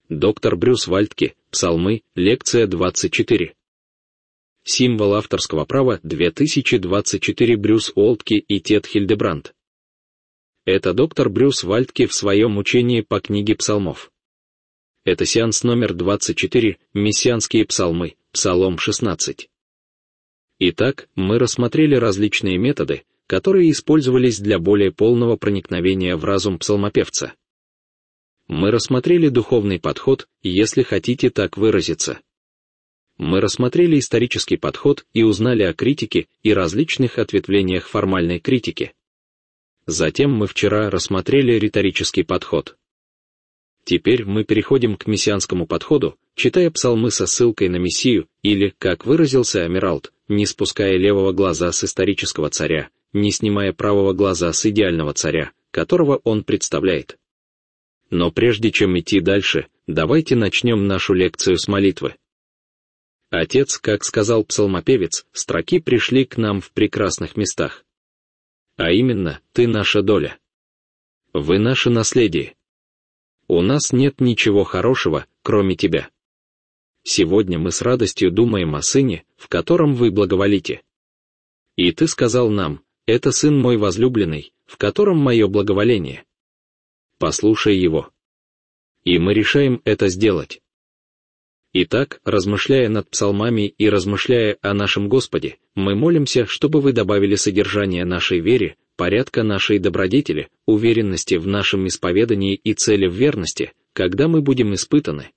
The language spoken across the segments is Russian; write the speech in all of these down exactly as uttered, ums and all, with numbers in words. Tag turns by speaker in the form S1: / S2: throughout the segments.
S1: Доктор Брюс Вальтке, Псалмы, лекция двадцать четыре. Символ авторского права две тысячи двадцать четыре. Брюс Уолтке и Тед Хильдебранд. Это доктор Брюс Вальтке в своем учении по книге Псалмов. Это сеанс номер двадцать четыре, Мессианские псалмы, Псалом шестнадцать. Итак, мы рассмотрели различные методы, которые использовались для более полного проникновения в разум псалмопевца. Мы рассмотрели духовный подход, если хотите так выразиться. Мы рассмотрели исторический подход и узнали о критике и различных ответвлениях формальной критики. Затем мы вчера рассмотрели риторический подход. Теперь мы переходим к мессианскому подходу, читая псалмы со ссылкой на Мессию, или, как выразился Амиралд, не спуская левого глаза с исторического царя, не снимая правого глаза с идеального царя, которого он представляет. Но прежде чем идти дальше, давайте начнем нашу лекцию с молитвы. Отец, как сказал псалмопевец, строки пришли к нам в прекрасных местах. А именно, ты наша доля. Вы наше наследие. У нас нет ничего хорошего, кроме тебя. Сегодня мы с радостью думаем о Сыне, в котором вы благоволите. И ты сказал нам, это Сын мой возлюбленный, в котором мое благоволение. Послушай его. И мы решаем это сделать. Итак, размышляя над псалмами и размышляя о нашем Господе, мы молимся, чтобы вы добавили содержание нашей вере, порядка нашей добродетели, уверенности в нашем исповедании и цели в верности, когда мы будем испытаны.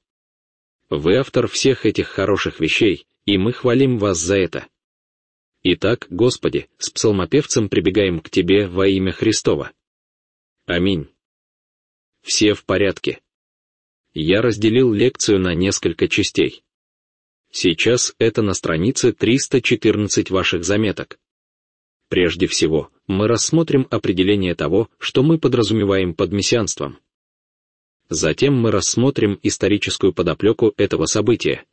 S1: Вы автор всех этих хороших вещей, и мы хвалим вас за это. Итак, Господи, с псалмопевцем прибегаем к Тебе во имя Христова. Аминь. Все в порядке. Я разделил лекцию на несколько частей. Сейчас это на странице триста четырнадцать ваших заметок. Прежде всего, мы рассмотрим определение того, что мы подразумеваем под мессианством. Затем мы рассмотрим историческую подоплеку этого события.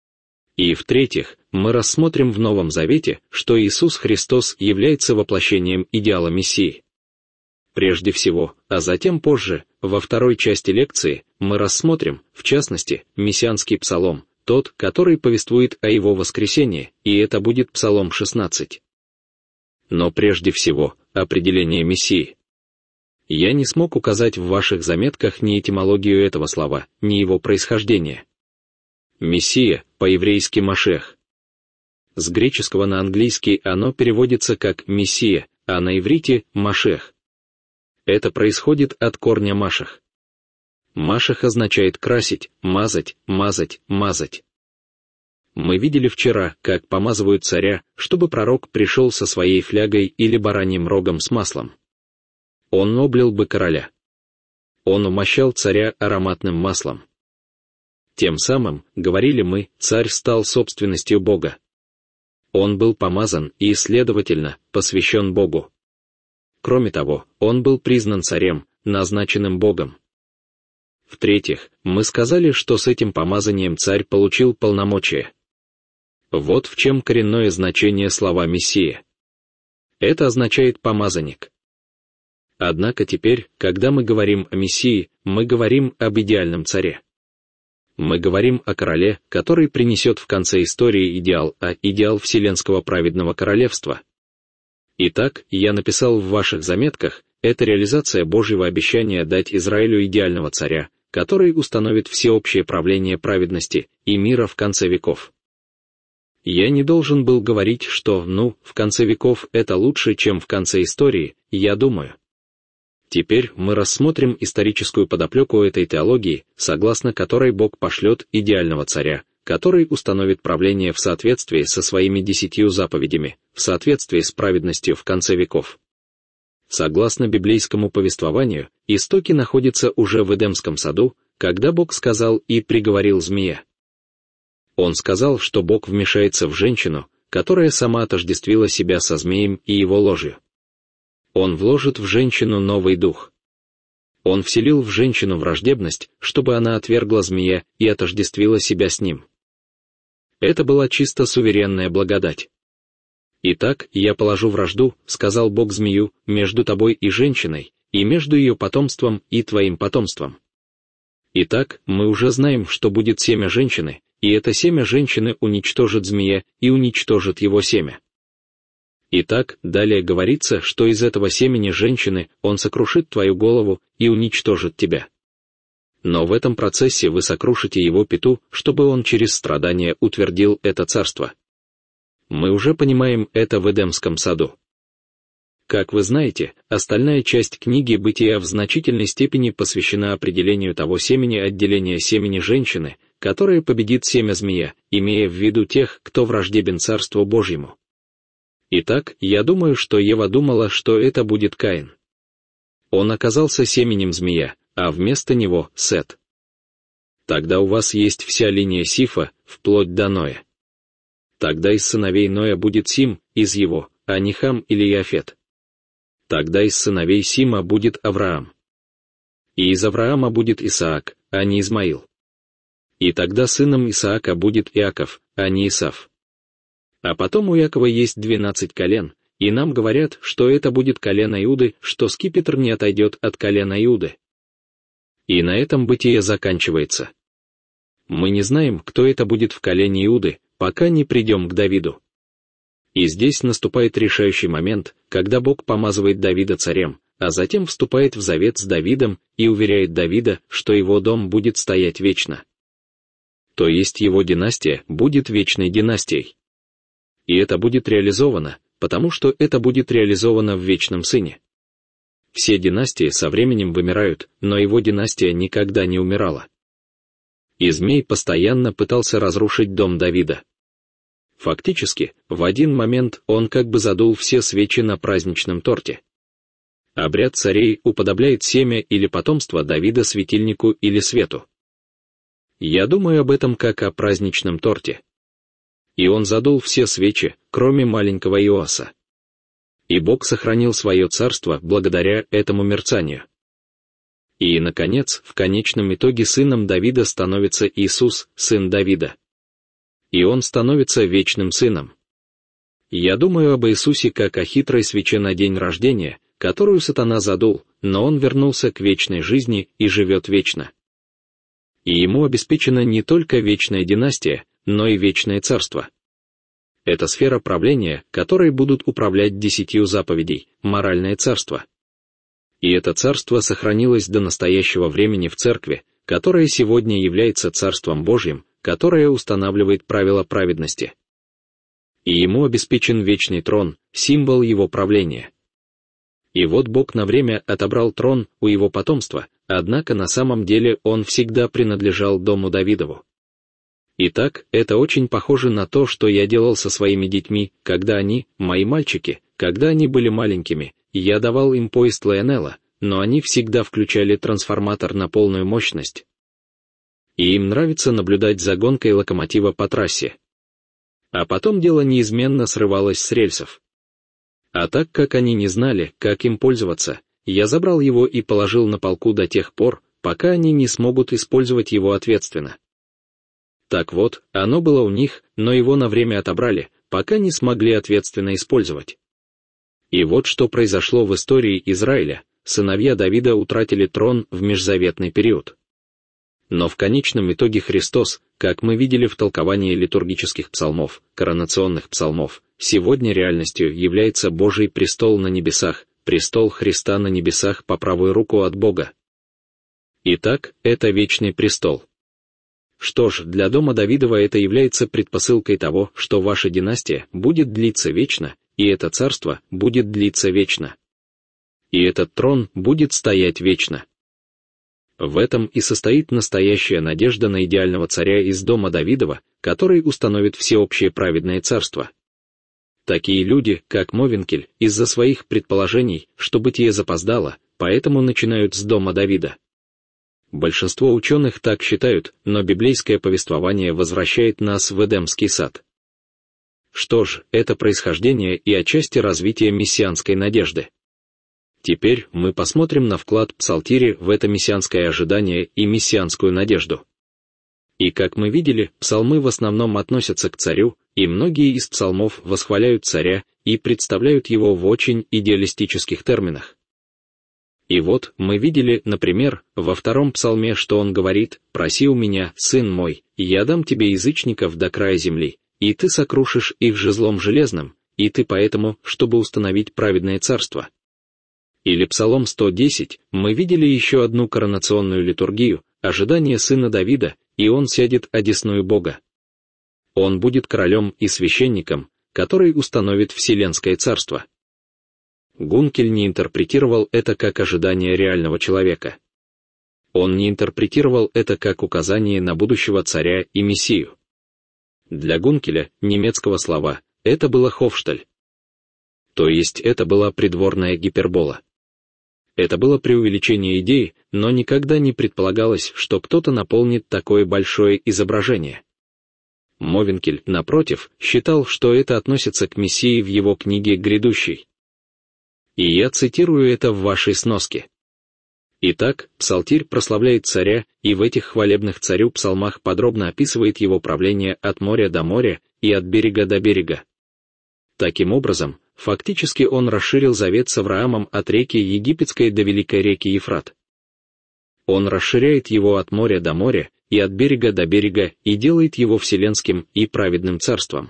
S1: И в-третьих, мы рассмотрим в Новом Завете, что Иисус Христос является воплощением идеала Мессии. Прежде всего, а затем позже, во второй части лекции, мы рассмотрим, в частности, мессианский псалом, тот, который повествует о его воскресении, и это будет Псалом шестнадцать. Но прежде всего, определение Мессии. Я не смог указать в ваших заметках ни этимологию этого слова, ни его происхождение. Мессия, по-еврейски Машех. С греческого на английский оно переводится как «мессия», а на иврите — «машех». Это происходит от корня машех. Машех означает красить, мазать, мазать, мазать. Мы видели вчера, как помазывают царя, чтобы пророк пришел со своей флягой или бараньим рогом с маслом. Он облил бы короля. Он умощал царя ароматным маслом. Тем самым, говорили мы, царь стал собственностью Бога. Он был помазан и, следовательно, посвящен Богу. Кроме того, он был признан царем, назначенным Богом. В-третьих, мы сказали, что с этим помазанием царь получил полномочия. Вот в чем коренное значение слова «мессия». Это означает «помазанник». Однако теперь, когда мы говорим о Мессии, мы говорим об идеальном царе. Мы говорим о короле, который принесет в конце истории идеал, а идеал Вселенского праведного королевства. Итак, я написал в ваших заметках, это реализация Божьего обещания дать Израилю идеального царя, который установит всеобщее правление праведности и мира в конце веков. Я не должен был говорить, что, ну, в конце веков это лучше, чем в конце истории, я думаю. Теперь мы рассмотрим историческую подоплеку этой теологии, согласно которой Бог пошлет идеального царя, который установит правление в соответствии со своими десятью заповедями, в соответствии с праведностью в конце веков. Согласно библейскому повествованию, истоки находятся уже в Эдемском саду, когда Бог сказал и приговорил змея. Он сказал, что Бог вмешается в женщину, которая сама отождествила себя со змеем и его ложью. Он вложит в женщину новый дух. Он вселил в женщину враждебность, чтобы она отвергла змея и отождествила себя с ним. Это была чисто суверенная благодать. «Итак, я положу вражду, — сказал Бог змею, — между тобой и женщиной, и между ее потомством и твоим потомством. Итак, мы уже знаем, что будет семя женщины, и это семя женщины уничтожит змея и уничтожит его семя. Итак, далее говорится, что из этого семени женщины он сокрушит твою голову и уничтожит тебя. Но в этом процессе вы сокрушите его пяту, чтобы он через страдания утвердил это царство. Мы уже понимаем это в Эдемском саду. Как вы знаете, остальная часть книги «Бытия» в значительной степени посвящена определению того семени отделения семени женщины, которое победит семя змея, имея в виду тех, кто враждебен Царству Божьему. Итак, я думаю, что Ева думала, что это будет Каин. Он оказался семенем змея, а вместо него — Сет. Тогда у вас есть вся линия Сифа, вплоть до Ноя. Тогда из сыновей Ноя будет Сим, из его, а не Хам или Иафет. Тогда из сыновей Сима будет Авраам. И из Авраама будет Исаак, а не Измаил. И тогда сыном Исаака будет Иаков, а не Исав. А потом у Якова есть двенадцать колен, и нам говорят, что это будет колено Иуды, что скипетр не отойдет от колена Иуды. И на этом Бытие заканчивается. Мы не знаем, кто это будет в колене Иуды, пока не придем к Давиду. И здесь наступает решающий момент, когда Бог помазывает Давида царем, а затем вступает в завет с Давидом и уверяет Давида, что его дом будет стоять вечно. То есть его династия будет вечной династией. И это будет реализовано, потому что это будет реализовано в вечном сыне. Все династии со временем вымирают, но его династия никогда не умирала. И змей постоянно пытался разрушить дом Давида. Фактически, в один момент он как бы задул все свечи на праздничном торте. Обряд царей уподобляет семя или потомство Давида светильнику или свету. Я думаю об этом как о праздничном торте. И он задул все свечи, кроме маленького Иоаса. И Бог сохранил свое царство благодаря этому мерцанию. И, наконец, в конечном итоге сыном Давида становится Иисус, сын Давида. И он становится вечным сыном. Я думаю об Иисусе как о хитрой свече на день рождения, которую сатана задул, но он вернулся к вечной жизни и живет вечно. И ему обеспечена не только вечная династия, но и вечное царство. Это сфера правления, которой будут управлять десятью заповедей, моральное царство. И это царство сохранилось до настоящего времени в церкви, которая сегодня является Царством Божьим, которое устанавливает правила праведности. И ему обеспечен вечный трон, символ его правления. И вот Бог на время отобрал трон у его потомства, однако на самом деле он всегда принадлежал дому Давидову. Итак, это очень похоже на то, что я делал со своими детьми, когда они, мои мальчики, когда они были маленькими, я давал им поезд Лайонелла, но они всегда включали трансформатор на полную мощность. И им нравится наблюдать за гонкой локомотива по трассе. А потом дело неизменно срывалось с рельсов. А так как они не знали, как им пользоваться, я забрал его и положил на полку до тех пор, пока они не смогут использовать его ответственно. Так вот, оно было у них, но его на время отобрали, пока не смогли ответственно использовать. И вот что произошло в истории Израиля: сыновья Давида утратили трон в межзаветный период. Но в конечном итоге Христос, как мы видели в толковании литургических псалмов, коронационных псалмов, сегодня реальностью является Божий престол на небесах, престол Христа на небесах по правую руку от Бога. Итак, это вечный престол. Что ж, для дома Давидова это является предпосылкой того, что ваша династия будет длиться вечно, и это царство будет длиться вечно. И этот трон будет стоять вечно. В этом и состоит настоящая надежда на идеального царя из дома Давидова, который установит всеобщее праведное царство. Такие люди, как Мовенкель, из-за своих предположений, что бытие запоздало, поэтому начинают с дома Давида. Большинство ученых так считают, но библейское повествование возвращает нас в Эдемский сад. Что ж, это происхождение и отчасти развитие мессианской надежды. Теперь мы посмотрим на вклад Псалтири в это мессианское ожидание и мессианскую надежду. И как мы видели, псалмы в основном относятся к царю, и многие из псалмов восхваляют царя и представляют его в очень идеалистических терминах. И вот, мы видели, например, во втором псалме, что он говорит: «Проси у меня, сын мой, и я дам тебе язычников до края земли, и ты сокрушишь их жезлом железным, и ты поэтому, чтобы установить праведное царство». Или Псалом сто десять, мы видели еще одну коронационную литургию, ожидание сына Давида, и он сядет одесную Бога. Он будет королем и священником, который установит вселенское царство. Гункель не интерпретировал это как ожидание реального человека. Он не интерпретировал это как указание на будущего царя и мессию. Для Гункеля, немецкого слова, это было Хофшталь. То есть это была придворная гипербола. Это было преувеличение идеи, но никогда не предполагалось, что кто-то наполнит такое большое изображение. Мовенкель, напротив, считал, что это относится к Мессии в его книге «Грядущий». И я цитирую это в вашей сноске. Итак, псалтирь прославляет царя, и в этих хвалебных царю псалмах подробно описывает его правление от моря до моря и от берега до берега. Таким образом, фактически он расширил завет с Авраамом от реки Египетской до великой реки Ефрат. Он расширяет его от моря до моря и от берега до берега и делает его вселенским и праведным царством.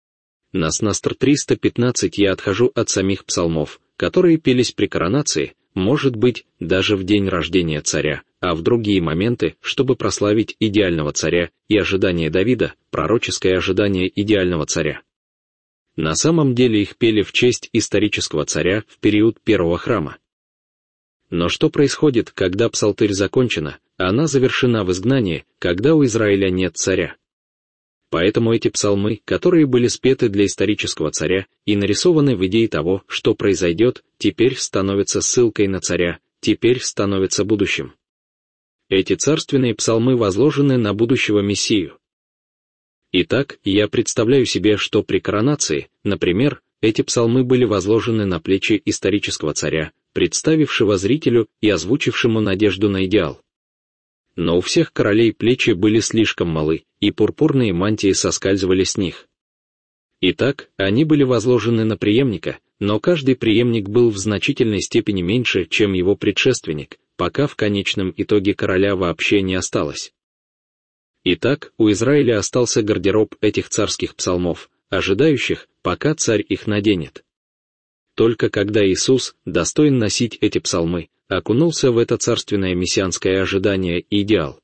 S1: На снастр триста пятнадцать я отхожу от самих псалмов, которые пелись при коронации, может быть, даже в день рождения царя, а в другие моменты, чтобы прославить идеального царя и ожидание Давида, пророческое ожидание идеального царя. На самом деле их пели в честь исторического царя в период первого храма. Но что происходит, когда псалтырь закончена, она завершена в изгнании, когда у Израиля нет царя? Поэтому эти псалмы, которые были спеты для исторического царя и нарисованы в идее того, что произойдет, теперь становятся ссылкой на царя, теперь становятся будущим. Эти царственные псалмы возложены на будущего Мессию. Итак, я представляю себе, что при коронации, например, эти псалмы были возложены на плечи исторического царя, представившего зрителю и озвучившему надежду на идеал. Но у всех королей плечи были слишком малы, и пурпурные мантии соскальзывали с них. Итак, они были возложены на преемника, но каждый преемник был в значительной степени меньше, чем его предшественник, пока в конечном итоге короля вообще не осталось. Итак, у Израиля остался гардероб этих царских псалмов, ожидающих, пока царь их наденет. Только когда Иисус, достоин носить эти псалмы, окунулся в это царственное мессианское ожидание и идеал.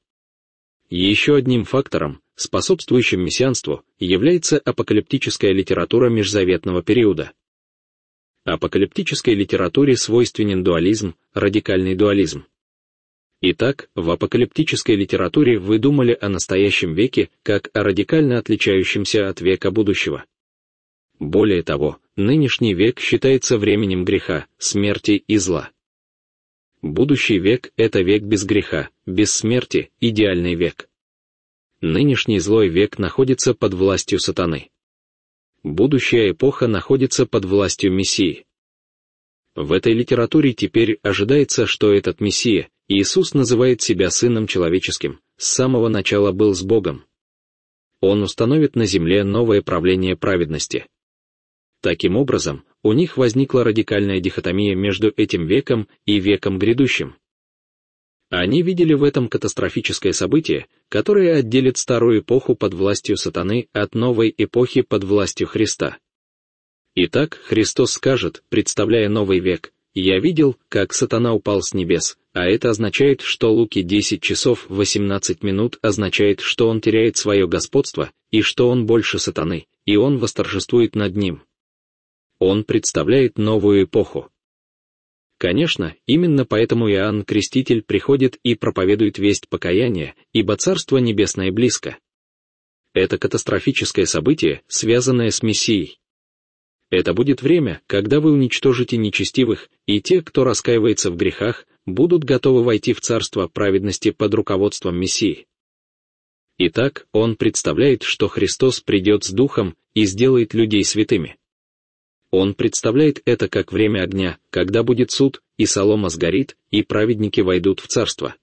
S1: Еще одним фактором, способствующим мессианству, является апокалиптическая литература межзаветного периода. Апокалиптической литературе свойственен дуализм, радикальный дуализм. Итак, в апокалиптической литературе вы думали о настоящем веке как о радикально отличающемся от века будущего. Более того, нынешний век считается временем греха, смерти и зла. Будущий век — это век без греха, без смерти, идеальный век. Нынешний злой век находится под властью сатаны. Будущая эпоха находится под властью Мессии. В этой литературе теперь ожидается, что этот Мессия, Иисус, называет себя Сыном Человеческим, с самого начала был с Богом. Он установит на земле новое правление праведности. Таким образом, у них возникла радикальная дихотомия между этим веком и веком грядущим. Они видели в этом катастрофическое событие, которое отделит старую эпоху под властью сатаны от новой эпохи под властью Христа. Итак, Христос скажет, представляя новый век: «Я видел, как сатана упал с небес», а это означает, что Луки десять часов восемнадцать минут означает, что он теряет свое господство, и что он больше сатаны, и он восторжествует над ним. Он представляет новую эпоху. Конечно, именно поэтому Иоанн Креститель приходит и проповедует весть покаяния, ибо Царство Небесное близко. Это катастрофическое событие, связанное с Мессией. Это будет время, когда вы уничтожите нечестивых, и те, кто раскаивается в грехах, будут готовы войти в Царство праведности под руководством Мессии. Итак, он представляет, что Христос придет с Духом и сделает людей святыми. Он представляет это как время огня, когда будет суд, и солома сгорит, и праведники войдут в Царство.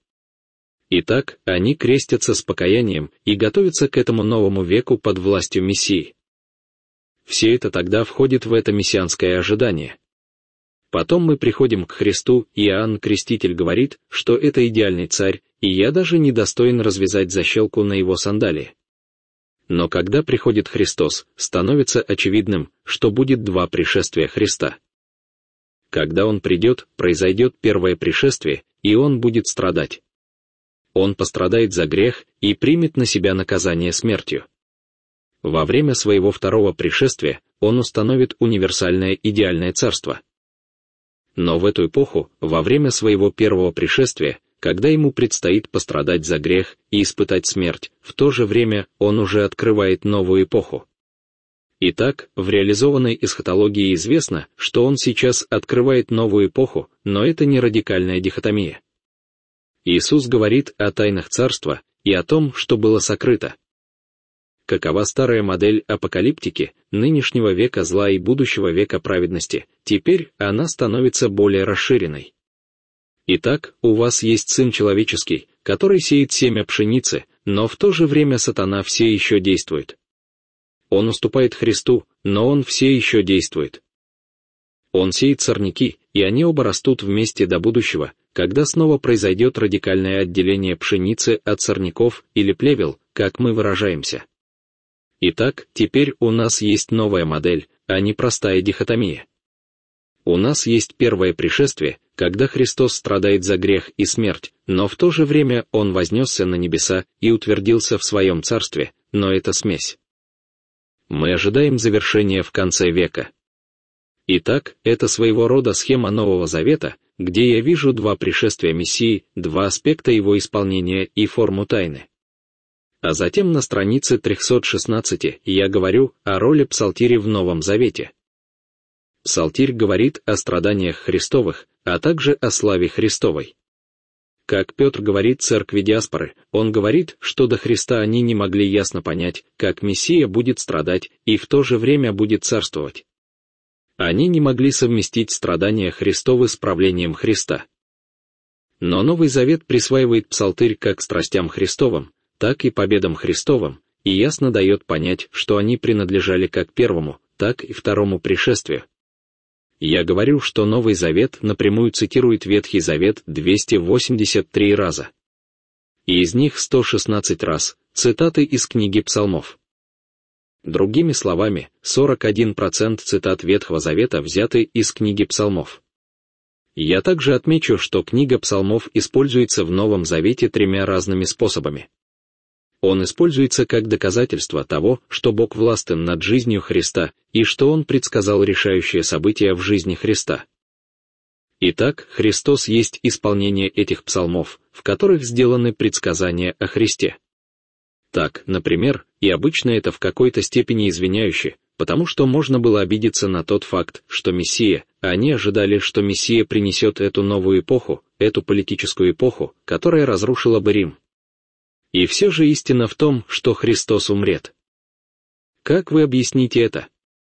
S1: Итак, они крестятся с покаянием и готовятся к этому новому веку под властью Мессии. Все это тогда входит в это мессианское ожидание. Потом мы приходим к Христу, и Иоанн Креститель говорит, что это идеальный царь, и я даже не достоин развязать защелку на его сандалии. Но когда приходит Христос, становится очевидным, что будет два пришествия Христа. Когда Он придет, произойдет первое пришествие, и Он будет страдать. Он пострадает за грех и примет на себя наказание смертью. Во время своего второго пришествия Он установит универсальное идеальное царство. Но в эту эпоху, во время своего первого пришествия, когда Ему предстоит пострадать за грех и испытать смерть, в то же время Он уже открывает новую эпоху. Итак, в реализованной эсхатологии известно, что Он сейчас открывает новую эпоху, но это не радикальная дихотомия. Иисус говорит о тайнах царства и о том, что было сокрыто. Какова старая модель апокалиптики, нынешнего века зла и будущего века праведности, теперь она становится более расширенной. Итак, у вас есть Сын Человеческий, который сеет семя пшеницы, но в то же время сатана все еще действует. Он уступает Христу, но он все еще действует. Он сеет сорняки, и они оба растут вместе до будущего, когда снова произойдет радикальное отделение пшеницы от сорняков или плевел, как мы выражаемся. Итак, теперь у нас есть новая модель, а не простая дихотомия. У нас есть первое пришествие, когда Христос страдает за грех и смерть, но в то же время Он вознесся на небеса и утвердился в Своем Царстве, но это смесь. Мы ожидаем завершения в конце века. Итак, это своего рода схема Нового Завета, где я вижу два пришествия Мессии, два аспекта Его исполнения и форму тайны. А затем на странице триста шестнадцать я говорю о роли Псалтири в Новом Завете. Псалтирь говорит о страданиях Христовых, а также о славе Христовой. Как Петр говорит церкви диаспоры, он говорит, что до Христа они не могли ясно понять, как Мессия будет страдать и в то же время будет царствовать. Они не могли совместить страдания Христовы с правлением Христа. Но Новый Завет присваивает Псалтырь как страстям Христовым, так и победам Христовым, и ясно дает понять, что они принадлежали как первому, так и второму пришествию. Я говорю, что Новый Завет напрямую цитирует Ветхий Завет двести восемьдесят три раза. И из них сто шестнадцать раз цитаты из книги Псалмов. Другими словами, сорок один процент цитат Ветхого Завета взяты из книги Псалмов. Я также отмечу, что книга Псалмов используется в Новом Завете тремя разными способами. Он используется как доказательство того, что Бог властен над жизнью Христа и что Он предсказал решающие события в жизни Христа. Итак, Христос есть исполнение этих псалмов, в которых сделаны предсказания о Христе. Так, например, и обычно это в какой-то степени извиняюще, потому что можно было обидеться на тот факт, что Мессия, а они ожидали, что Мессия принесет эту новую эпоху, эту политическую эпоху, которая разрушила бы Рим. И все же истина в том, что Христос умрет. Как вы объясните это?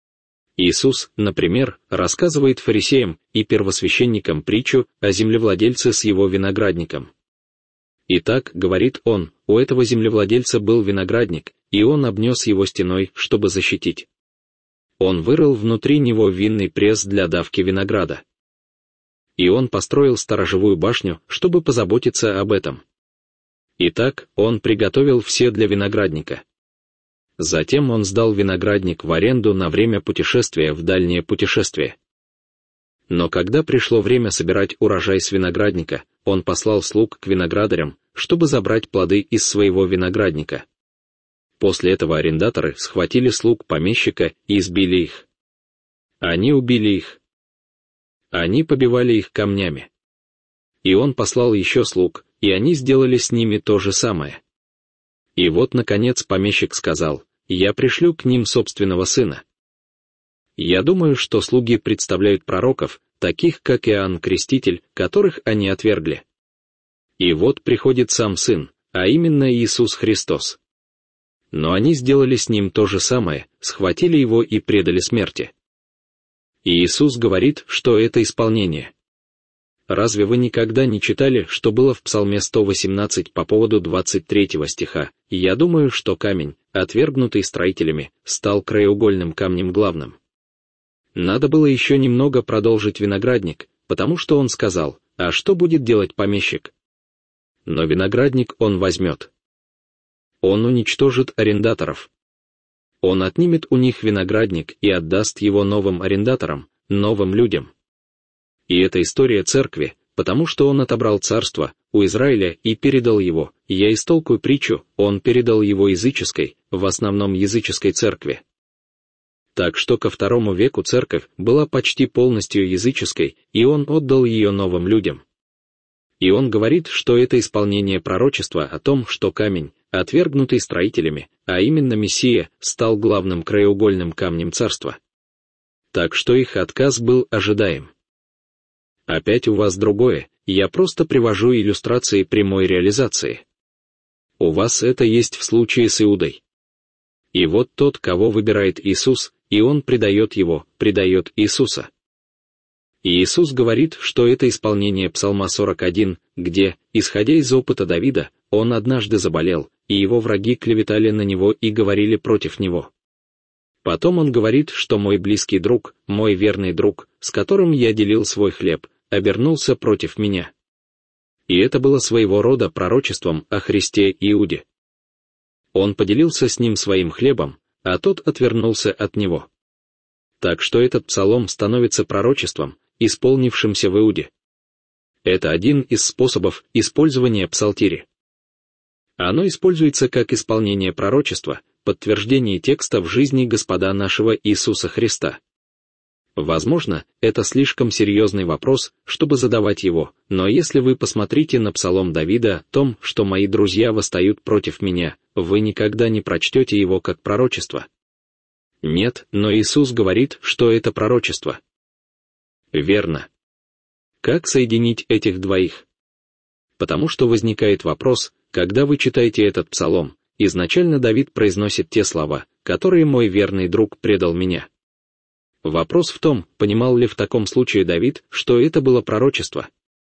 S1: Иисус, например, рассказывает фарисеям и первосвященникам притчу о землевладельце с его виноградником. Итак, говорит он, у этого землевладельца был виноградник, и он обнес его стеной, чтобы защитить. Он вырыл внутри него винный пресс для давки винограда. И он построил сторожевую башню, чтобы позаботиться об этом. Итак, он приготовил все для виноградника. Затем он сдал виноградник в аренду на время путешествия в дальнее путешествие. Но когда пришло время собирать урожай с виноградника, он послал слуг к виноградарям, чтобы забрать плоды из своего виноградника. После этого арендаторы схватили слуг помещика и избили их. Они убили их. Они побивали их камнями. И он послал еще слуг, и они сделали с ними то же самое. И вот, наконец, помещик сказал: «Я пришлю к ним собственного сына». Я думаю, что слуги представляют пророков, таких как Иоанн Креститель, которых они отвергли. И вот приходит сам Сын, а именно Иисус Христос. Но они сделали с ним то же самое, схватили его и предали смерти. И Иисус говорит, что это исполнение. Разве вы никогда не читали, что было в Псалме сто восемнадцать по поводу двадцать третьего стиха? «Я думаю, что камень, отвергнутый строителями, стал краеугольным камнем главным». Надо было еще немного продолжить виноградник, потому что он сказал: «А что будет делать помещик?» Но виноградник он возьмет. Он уничтожит арендаторов. Он отнимет у них виноградник и отдаст его новым арендаторам, новым людям. И это история церкви, потому что он отобрал царство у Израиля и передал его. Я истолкую притчу, он передал его языческой, в основном языческой церкви. Так что ко второму веку церковь была почти полностью языческой, и он отдал ее новым людям. И он говорит, что это исполнение пророчества о том, что камень, отвергнутый строителями, а именно Мессия, стал главным краеугольным камнем царства. Так что их отказ был ожидаем. Опять у вас другое, я просто привожу иллюстрации прямой реализации. У вас это есть в случае с Иудой. И вот тот, кого выбирает Иисус, и он предает его, предает Иисуса. И Иисус говорит, что это исполнение Псалма сорок один, где, исходя из опыта Давида, он однажды заболел, и его враги клеветали на него и говорили против него. Потом он говорит, что мой близкий друг, мой верный друг, с которым я делил свой хлеб, обернулся против меня. И это было своего рода пророчеством о Христе Иуде. Он поделился с ним своим хлебом, а тот отвернулся от него. Так что этот псалом становится пророчеством, исполнившимся в Иуде. Это один из способов использования псалтири. Оно используется как исполнение пророчества, подтверждение текста в жизни Господа нашего Иисуса Христа. Возможно, это слишком серьезный вопрос, чтобы задавать его, но если вы посмотрите на псалом Давида о том, что мои друзья восстают против меня, вы никогда не прочтете его как пророчество. Нет, но Иисус говорит, что это пророчество. Верно. Как соединить этих двоих? Потому что возникает вопрос, когда вы читаете этот псалом, изначально Давид произносит те слова, которые мой верный друг предал меня. Вопрос в том, понимал ли в таком случае Давид, что это было пророчество.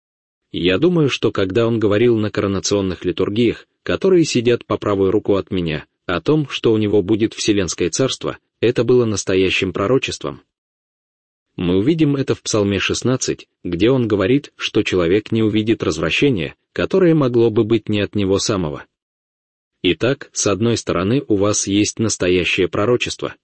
S1: Я думаю, что когда он говорил на коронационных литургиях, которые сидят по правую руку от меня, о том, что у него будет Вселенское Царство, это было настоящим пророчеством. Мы увидим это в Псалме шестнадцать, где он говорит, что человек не увидит развращения, которое могло бы быть не от него самого. Итак, с одной стороны, у вас есть настоящее пророчество.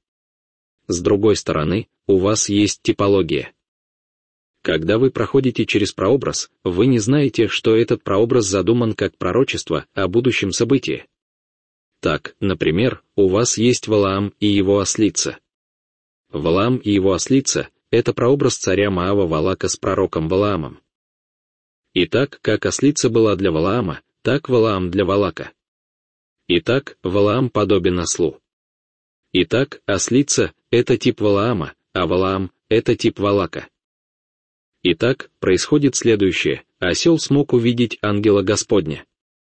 S1: С другой стороны, у вас есть типология. Когда вы проходите через прообраз, вы не знаете, что этот прообраз задуман как пророчество о будущем событии. Так, например, у вас есть Валаам и его ослица. Валаам и его ослица — это прообраз царя Моава Валака с пророком Валаамом. И так, как ослица была для Валаама, так Валаам для Валака. Итак, Валаам подобен ослу. Итак, ослица — это тип Валаама, а Валаам — это тип Валака. Итак, происходит следующее: осел смог увидеть ангела Господня.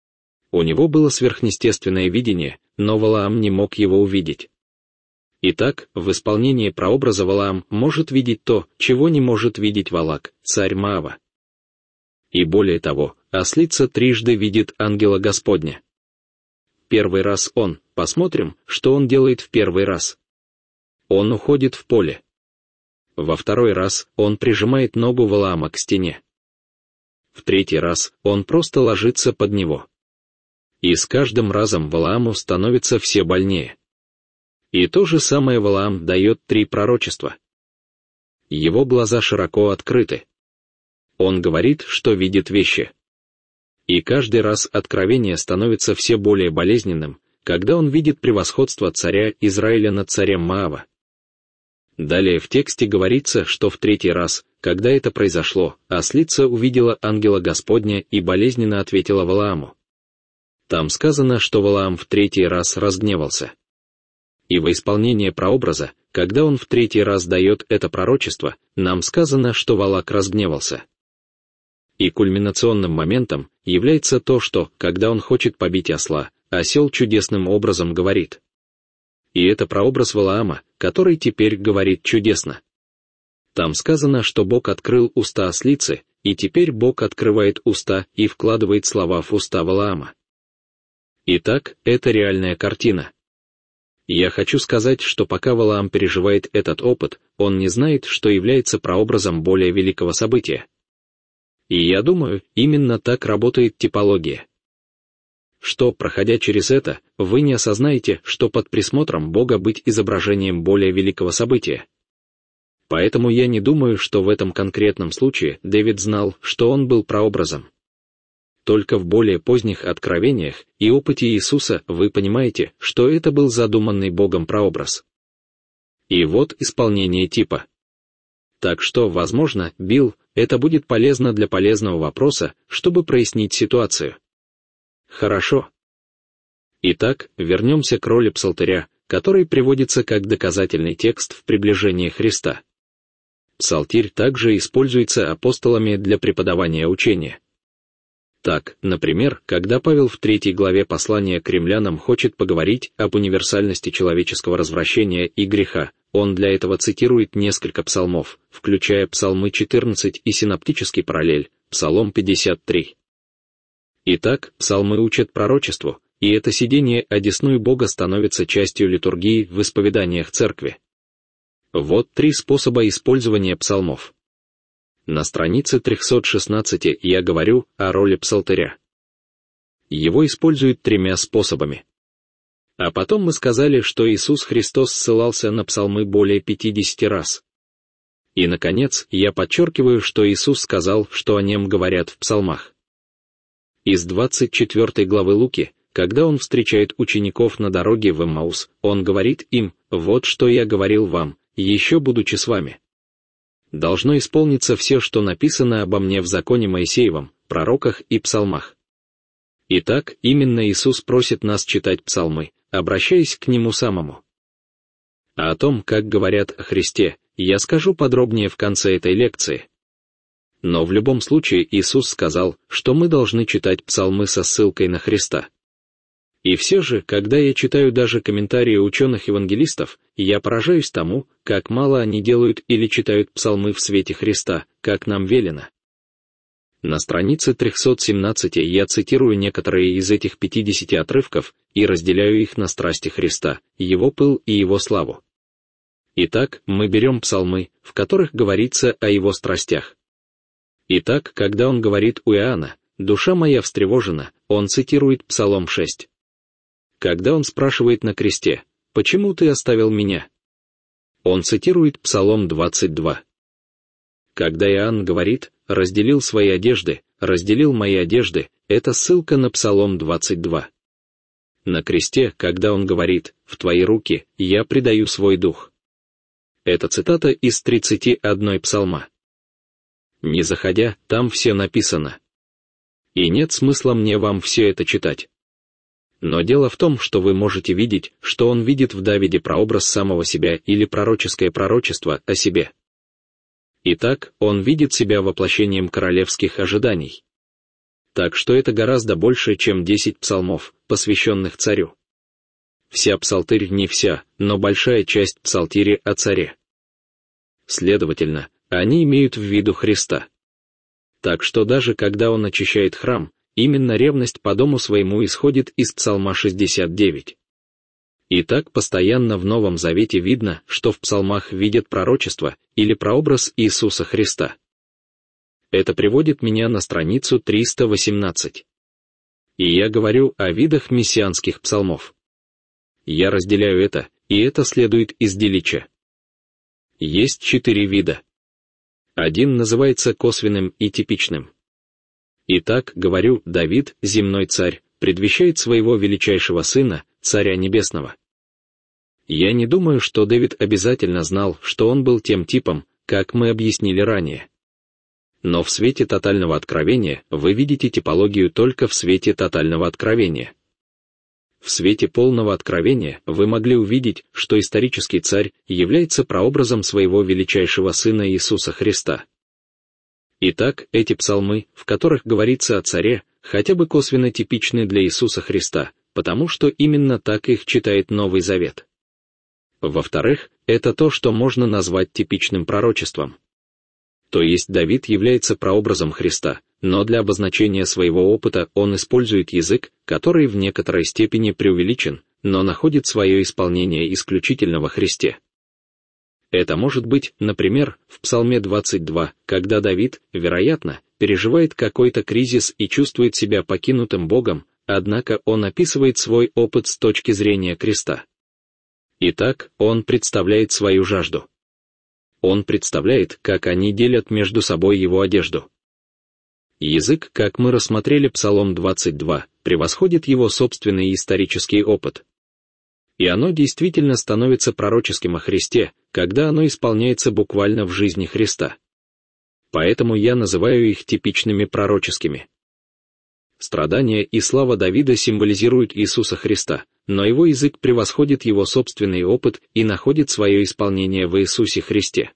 S1: У него было сверхъестественное видение, но Валаам не мог его увидеть. Итак, в исполнении прообраза Валаам может видеть то, чего не может видеть Валак, царь Моава. И более того, ослица трижды видит ангела Господня. Первый раз он, посмотрим, что он делает в первый раз. Он уходит в поле. Во второй раз он прижимает ногу Валаама к стене. В третий раз он просто ложится под него. И с каждым разом Валааму становится все больнее. И то же самое Валаам дает три пророчества. Его глаза широко открыты. Он говорит, что видит вещи. И каждый раз откровение становится все более болезненным, когда он видит превосходство царя Израиля над царем Моава. Далее в тексте говорится, что в третий раз, когда это произошло, ослица увидела ангела Господня и болезненно ответила Валааму. Там сказано, что Валаам в третий раз разгневался. И во исполнение прообраза, когда он в третий раз дает это пророчество, нам сказано, что Валак разгневался. И кульминационным моментом является то, что, когда он хочет побить осла, осел чудесным образом говорит. И это прообраз Валаама, который теперь говорит чудесно. Там сказано, что Бог открыл уста ослицы, и теперь Бог открывает уста и вкладывает слова в уста Валаама. Итак, это реальная картина. Я хочу сказать, что пока Валаам переживает этот опыт, он не знает, что является прообразом более великого события. И я думаю, именно так работает типология. Что, проходя через это, вы не осознаете, что под присмотром Бога быть изображением более великого события. Поэтому я не думаю, что в этом конкретном случае Дэвид знал, что он был прообразом. Только в более поздних откровениях и опыте Иисуса вы понимаете, что это был задуманный Богом прообраз. И вот исполнение типа. Так что, возможно, Билл, это будет полезно для полезного вопроса, чтобы прояснить ситуацию. Хорошо. Итак, вернемся к роли псалтыря, который приводится как доказательный текст в приближении Христа. Псалтирь также используется апостолами для преподавания учения. Так, например, когда Павел в третьей главе послания к римлянам хочет поговорить об универсальности человеческого развращения и греха, он для этого цитирует несколько псалмов, включая псалмы четырнадцать и синоптический параллель, псалом пятьдесят три. Итак, псалмы учат пророчеству, и это сидение одесную Бога становится частью литургии в исповеданиях церкви. Вот три способа использования псалмов. На странице триста шестнадцать я говорю о роли псалтыря. Его используют тремя способами. А потом мы сказали, что Иисус Христос ссылался на псалмы более пятидесяти раз. И, наконец, я подчеркиваю, что Иисус сказал, что о нем говорят в псалмах. Из двадцать четвёртой главы Луки, когда он встречает учеников на дороге в Эммаус, он говорит им: «Вот что я говорил вам, еще будучи с вами. Должно исполниться все, что написано обо мне в законе Моисеевом, пророках и псалмах». Итак, именно Иисус просит нас читать псалмы, обращаясь к Нему самому. А о том, как говорят о Христе, я скажу подробнее в конце этой лекции. Но в любом случае Иисус сказал, что мы должны читать псалмы со ссылкой на Христа. И все же, когда я читаю даже комментарии ученых-евангелистов, я поражаюсь тому, как мало они делают или читают псалмы в свете Христа, как нам велено. На странице триста семнадцать я цитирую некоторые из этих пятидесяти отрывков и разделяю их на страсти Христа, Его пыл и Его славу. Итак, мы берем псалмы, в которых говорится о Его страстях. Итак, когда он говорит у Иоанна: «Душа моя встревожена», он цитирует Псалом шесть. Когда он спрашивает на кресте: «Почему ты оставил меня?», он цитирует Псалом двадцать два. Когда Иоанн говорит: «Разделил свои одежды, разделил мои одежды», это ссылка на Псалом двадцать два. На кресте, когда он говорит: «В твои руки я предаю свой дух», это цитата из тридцати одного псалма. Не заходя, там все написано. И нет смысла мне вам все это читать. Но дело в том, что вы можете видеть, что он видит в Давиде прообраз самого себя или пророческое пророчество о себе. Итак, он видит себя воплощением королевских ожиданий. Так что это гораздо больше, чем десять псалмов, посвященных царю. Вся псалтырь не вся, но большая часть псалтири о царе. Следовательно, они имеют в виду Христа. Так что даже когда он очищает храм, именно ревность по дому своему исходит из Псалма шестьдесят девять. И так постоянно в Новом Завете видно, что в псалмах видят пророчество или прообраз Иисуса Христа. Это приводит меня на страницу триста восемнадцать. И я говорю о видах мессианских псалмов. Я разделяю это, и это следует из Дилича. Есть четыре вида. Один называется косвенным и типичным. Итак, говорю, Давид, земной царь, предвещает своего величайшего сына, царя небесного. Я не думаю, что Давид обязательно знал, что он был тем типом, как мы объяснили ранее. Но в свете тотального откровения вы видите типологию только в свете тотального откровения. В свете полного откровения вы могли увидеть, что исторический царь является прообразом своего величайшего сына Иисуса Христа. Итак, эти псалмы, в которых говорится о царе, хотя бы косвенно типичны для Иисуса Христа, потому что именно так их читает Новый Завет. Во-вторых, это то, что можно назвать типичным пророчеством. То есть Давид является прообразом Христа, но для обозначения своего опыта он использует язык, который в некоторой степени преувеличен, но находит свое исполнение исключительно во Христе. Это может быть, например, в Псалме двадцать два, когда Давид, вероятно, переживает какой-то кризис и чувствует себя покинутым Богом, однако он описывает свой опыт с точки зрения креста. Итак, он представляет свою жажду. Он представляет, как они делят между собой его одежду. Язык, как мы рассмотрели Псалом двадцать два, превосходит его собственный исторический опыт. И оно действительно становится пророческим о Христе, когда оно исполняется буквально в жизни Христа. Поэтому я называю их типичными пророческими. Страдания и слава Давида символизируют Иисуса Христа, но его язык превосходит его собственный опыт и находит свое исполнение в Иисусе Христе.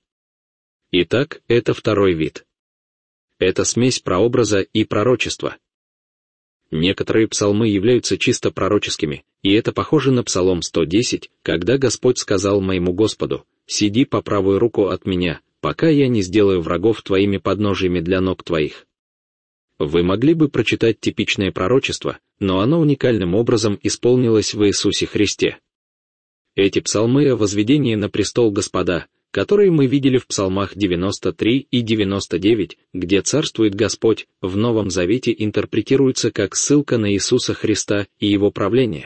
S1: Итак, это второй вид. Это смесь прообраза и пророчества. Некоторые псалмы являются чисто пророческими, и это похоже на Псалом сто десять, когда Господь сказал моему Господу: «Сиди по правую руку от меня, пока я не сделаю врагов твоими подножиями для ног твоих». Вы могли бы прочитать типичное пророчество, но оно уникальным образом исполнилось в Иисусе Христе. Эти псалмы о возведении на престол Господа, которые мы видели в псалмах девяносто три и девяносто девять, где царствует Господь, в Новом Завете интерпретируются как ссылка на Иисуса Христа и его правление.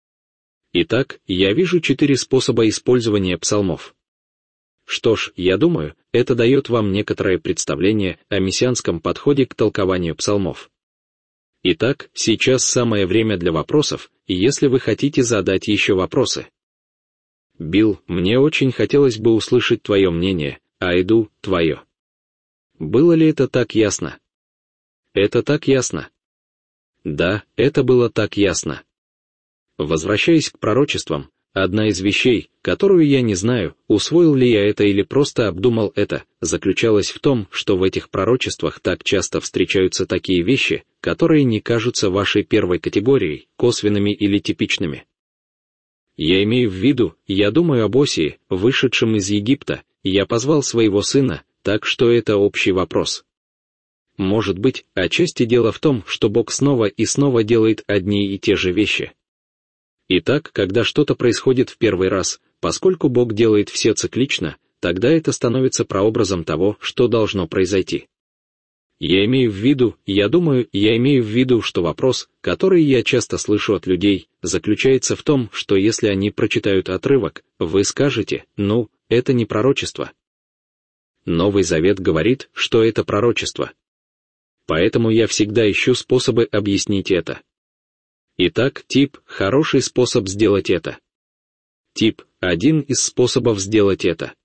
S1: Итак, я вижу четыре способа использования псалмов. Что ж, я думаю, это дает вам некоторое представление о мессианском подходе к толкованию псалмов. Итак, сейчас самое время для вопросов, и если вы хотите задать еще вопросы. Билл, мне очень хотелось бы услышать твое мнение, а Эду, твое. Было ли это так ясно? Это так ясно. Да, это было так ясно. Возвращаясь к пророчествам, одна из вещей, которую я не знаю, усвоил ли я это или просто обдумал это, заключалась в том, что в этих пророчествах так часто встречаются такие вещи, которые не кажутся вашей первой категорией, косвенными или типичными. Я имею в виду, я думаю об Осии, вышедшем из Египта, и я позвал своего сына, так что это общий вопрос. Может быть, отчасти дело в том, что Бог снова и снова делает одни и те же вещи. Итак, когда что-то происходит в первый раз, поскольку Бог делает все циклично, тогда это становится прообразом того, что должно произойти. Я имею в виду, я думаю, я имею в виду, что вопрос, который я часто слышу от людей, заключается в том, что если они прочитают отрывок, вы скажете: «Ну, это не пророчество». Новый Завет говорит, что это пророчество. Поэтому я всегда ищу способы объяснить это. Итак, тип – хороший способ сделать это. Тип – один из способов сделать это.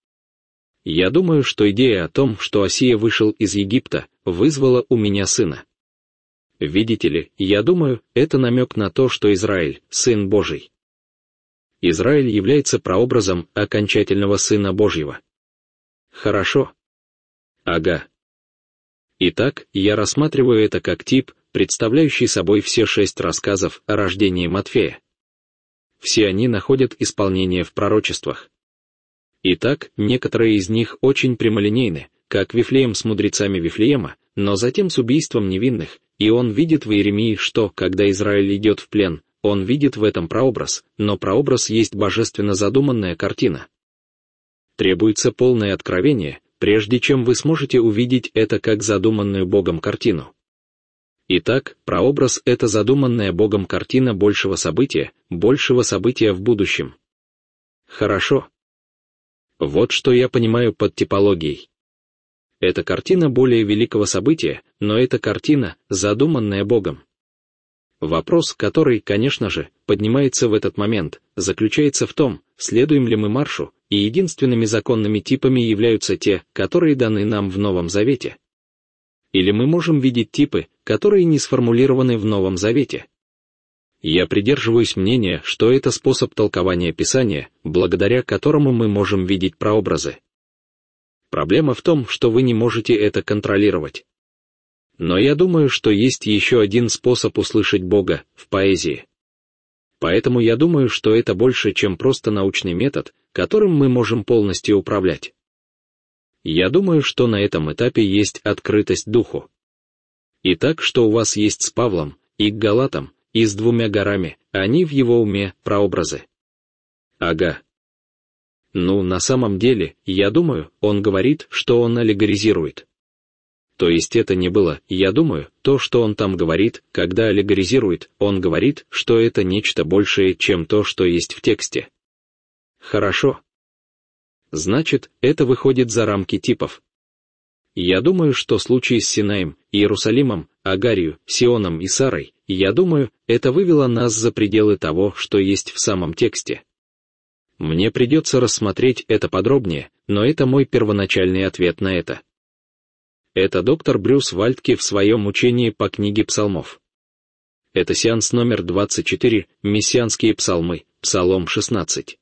S1: Я думаю, что идея о том, что Осия вышел из Египта, вызвала у меня сына. Видите ли, я думаю, это намек на то, что Израиль – Сын Божий. Израиль является прообразом окончательного Сына Божьего. Хорошо. Ага. Итак, я рассматриваю это как тип, представляющий собой все шесть рассказов о рождении Матфея. Все они находят исполнение в пророчествах. Итак, некоторые из них очень прямолинейны, как Вифлеем с мудрецами Вифлеема, но затем с убийством невинных, и он видит в Иеремии, что, когда Израиль идет в плен, он видит в этом прообраз, но прообраз есть божественно задуманная картина. Требуется полное откровение, прежде чем вы сможете увидеть это как задуманную Богом картину. Итак, прообраз — это задуманная Богом картина большего события, большего события в будущем. Хорошо. Вот что я понимаю под типологией. Это картина более великого события, но это картина, задуманная Богом. Вопрос, который, конечно же, поднимается в этот момент, заключается в том, следуем ли мы маршу, и единственными законными типами являются те, которые даны нам в Новом Завете. Или мы можем видеть типы, которые не сформулированы в Новом Завете. Я придерживаюсь мнения, что это способ толкования Писания, благодаря которому мы можем видеть прообразы. Проблема в том, что вы не можете это контролировать. Но я думаю, что есть еще один способ услышать Бога — в поэзии. Поэтому я думаю, что это больше, чем просто научный метод, которым мы можем полностью управлять. Я думаю, что на этом этапе есть открытость духу. Итак, что у вас есть с Павлом, и к Галатам, и с двумя горами, они в его уме прообразы. Ага. Ну, на самом деле, я думаю, он говорит, что он аллегоризирует. То есть это не было, я думаю, то, что он там говорит, когда аллегоризирует, он говорит, что это нечто большее, чем то, что есть в тексте. Хорошо. Значит, это выходит за рамки типов. Я думаю, что случай с Синаем, Иерусалимом, Агарью, Сионом и Сарой, я думаю, это вывело нас за пределы того, что есть в самом тексте. Мне придется рассмотреть это подробнее, но это мой первоначальный ответ на это. Это доктор Брюс Вальтке в своем учении по книге псалмов. Это сеанс номер двадцать четыре, мессианские псалмы, Псалом шестнадцать.